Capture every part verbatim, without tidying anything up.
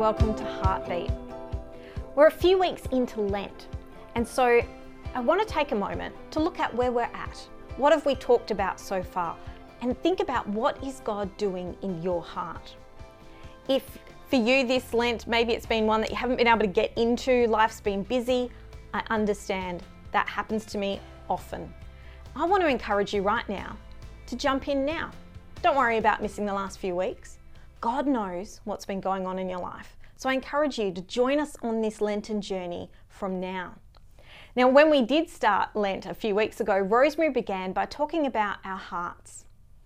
welcome to Heartbeat. We're a few weeks into Lent, and so I want to take a moment to look at where we're at. What have we talked about so far? And think about what is God doing in your heart. If for you this Lent, maybe it's been one that you haven't been able to get into, life's been busy, I understand. That happens to me often. I want to encourage you right now to jump in now. Don't worry about missing the last few weeks. God knows what's been going on in your life. So I encourage you to join us on this Lenten journey from now. Now, when we did start Lent a few weeks ago, Rosemary began by talking about our hearts.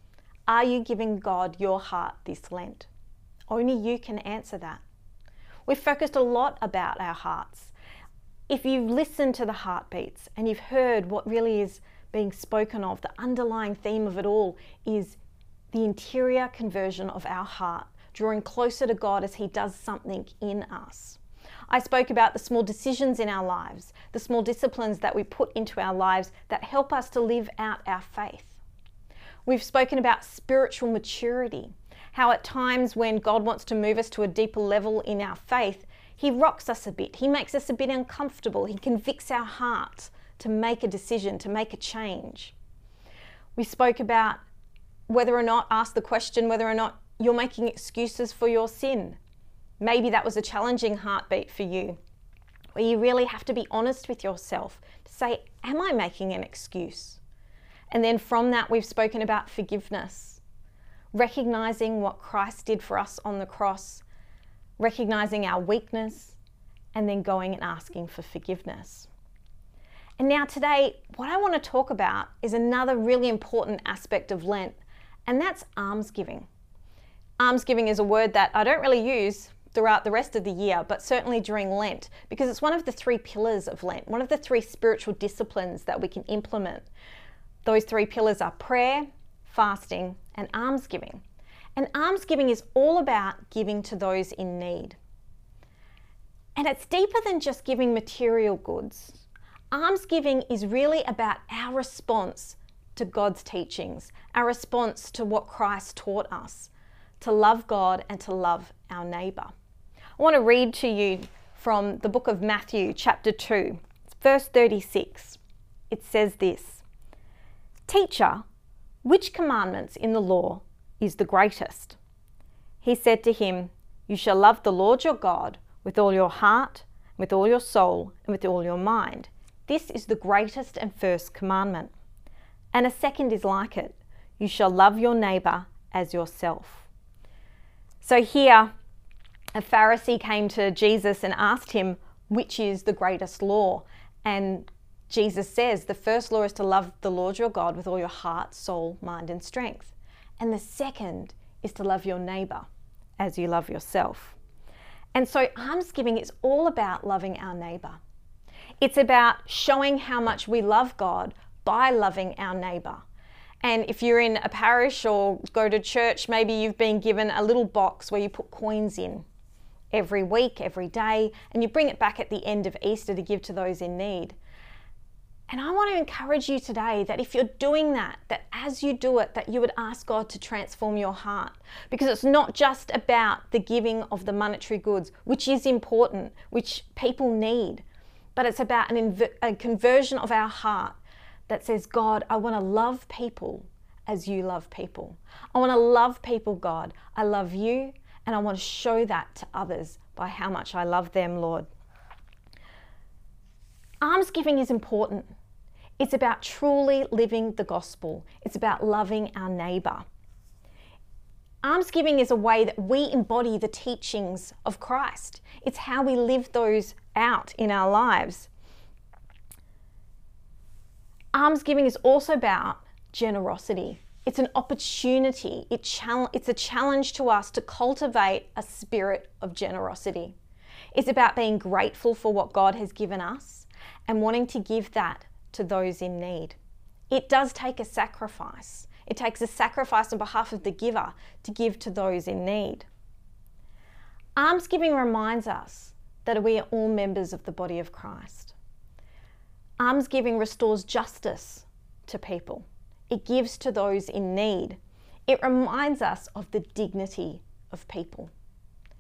Are you giving God your heart this Lent? Only you can answer that. We've focused a lot about our hearts. If you've listened to the heartbeats and you've heard what really is being spoken of, the underlying theme of it all is the interior conversion of our heart, drawing closer to God as He does something in us. I spoke about the small decisions in our lives, the small disciplines that we put into our lives that help us to live out our faith. We've spoken about spiritual maturity, how at times when God wants to move us to a deeper level in our faith, He rocks us a bit, He makes us a bit uncomfortable, He convicts our hearts to make a decision, to make a change. We spoke about whether or not, ask the question whether or not you're making excuses for your sin. Maybe that was a challenging heartbeat for you, where you really have to be honest with yourself to say, am I making an excuse? And then from that, we've spoken about forgiveness, recognizing what Christ did for us on the cross, recognizing our weakness, and then going and asking for forgiveness. And now today, what I want to talk about is another really important aspect of Lent, and that's almsgiving. Almsgiving is a word that I don't really use throughout the rest of the year, but certainly during Lent, because it's one of the three pillars of Lent, one of the three spiritual disciplines that we can implement. Those three pillars are prayer, fasting, and almsgiving. And almsgiving is all about giving to those in need. And it's deeper than just giving material goods. Almsgiving is really about our response to God's teachings, our response to what Christ taught us, to love God and to love our neighbour. I want to read to you from the book of Matthew, chapter two, verse thirty-six. It says this, "Teacher, which commandments in the law is the greatest?" He said to him, "You shall love the Lord your God with all your heart, with all your soul, and with all your mind. This is the greatest and first commandment. And a second is like it. You shall love your neighbour as yourself." So here, a Pharisee came to Jesus and asked him, which is the greatest law? And Jesus says, the first law is to love the Lord your God with all your heart, soul, mind, and strength. And the second is to love your neighbour as you love yourself. And so almsgiving is all about loving our neighbour. It's about showing how much we love God by loving our neighbour. And if you're in a parish or go to church, maybe you've been given a little box where you put coins in every week, every day, and you bring it back at the end of Easter to give to those in need. And I want to encourage you today that if you're doing that, that as you do it, that you would ask God to transform your heart. Because it's not just about the giving of the monetary goods, which is important, which people need, but it's about an inv- a conversion of our heart that says, God, I want to love people as you love people. I want to love people, God. I love you, and I want to show that to others by how much I love them, Lord. Almsgiving is important. It's about truly living the gospel. It's about loving our neighbour. Almsgiving is a way that we embody the teachings of Christ. It's how we live those out in our lives. Almsgiving is also about generosity. It's an opportunity. It chal- it's a challenge to us to cultivate a spirit of generosity. It's about being grateful for what God has given us and wanting to give that to those in need. It does take a sacrifice. It takes a sacrifice on behalf of the giver to give to those in need. Almsgiving reminds us that we are all members of the body of Christ. Almsgiving restores justice to people. It gives to those in need. It reminds us of the dignity of people.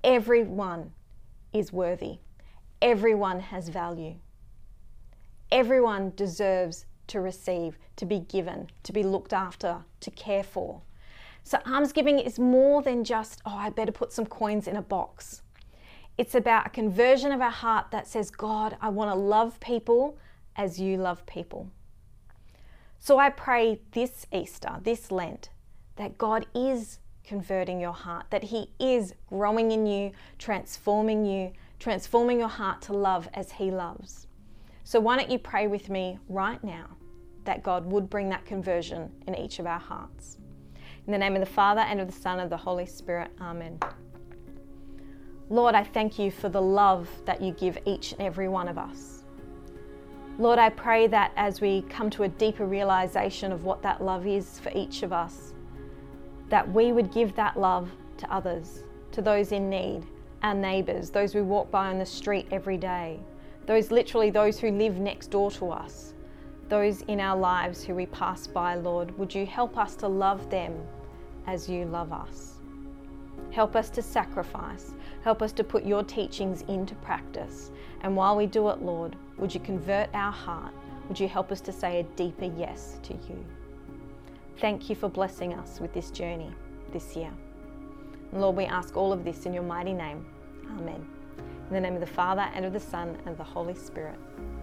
everyone is worthy. Everyone has value. Everyone deserves to receive, to be given, to be looked after, to care for. So almsgiving is more than just, oh, I better put some coins in a box. It's about a conversion of our heart that says, God, I want to love people as you love people. So I pray this Easter, this Lent, that God is converting your heart, that He is growing in you, transforming you, transforming your heart to love as He loves. So why don't you pray with me right now that God would bring that conversion in each of our hearts. In the name of the Father, and of the Son, and of the Holy Spirit. Amen. Lord, I thank you for the love that you give each and every one of us. Lord, I pray that as we come to a deeper realization of what that love is for each of us, that we would give that love to others, to those in need, our neighbours, those we walk by on the street every day, those literally those who live next door to us, those in our lives who we pass by, Lord. Would you help us to love them as you love us? Help us to sacrifice. Help us to put your teachings into practice. And while we do it, Lord, would you convert our heart? Would you help us to say a deeper yes to you? Thank you for blessing us with this journey this year. And Lord, we ask all of this in your mighty name. Amen. In the name of the Father, and of the Son, and of the Holy Spirit.